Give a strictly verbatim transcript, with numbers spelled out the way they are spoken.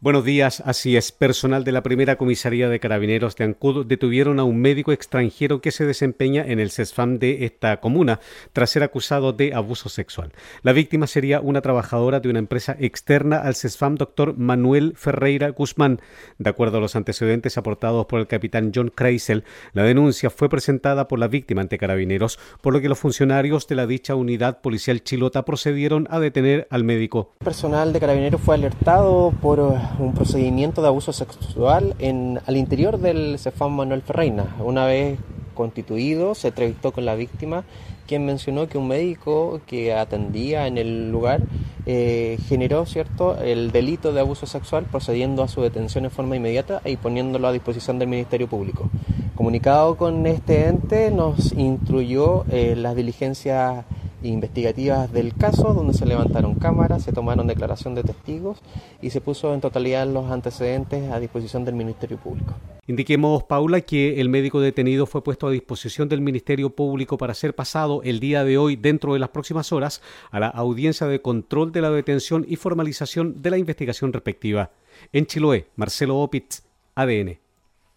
Buenos días, así es. Personal de la primera comisaría de Carabineros de Ancud detuvieron a un médico extranjero que se desempeña en el CESFAM de esta comuna tras ser acusado de abuso sexual. La víctima sería una trabajadora de una empresa externa al CESFAM, doctor Manuel Ferreira Guzmán. De acuerdo a los antecedentes aportados por el capitán John Kreisel, la denuncia fue presentada por la víctima ante Carabineros, por lo que los funcionarios de la dicha unidad policial chilota procedieron a detener al médico. El personal de Carabineros fue alertado por un procedimiento de abuso sexual en, al interior del CESFAM Manuel Ferreira. Una vez constituido, se entrevistó con la víctima, quien mencionó que un médico que atendía en el lugar eh, generó cierto el delito de abuso sexual, procediendo a su detención en forma inmediata y poniéndolo a disposición del Ministerio Público. Comunicado con este ente, nos instruyó eh, las diligencias investigativas del caso, donde se levantaron cámaras, se tomaron declaración de testigos y se puso en totalidad los antecedentes a disposición del Ministerio Público. Indiquemos, Paula, que el médico detenido fue puesto a disposición del Ministerio Público para ser pasado el día de hoy, dentro de las próximas horas, a la audiencia de control de la detención y formalización de la investigación respectiva. En Chiloé, Marcelo Opitz, A D N.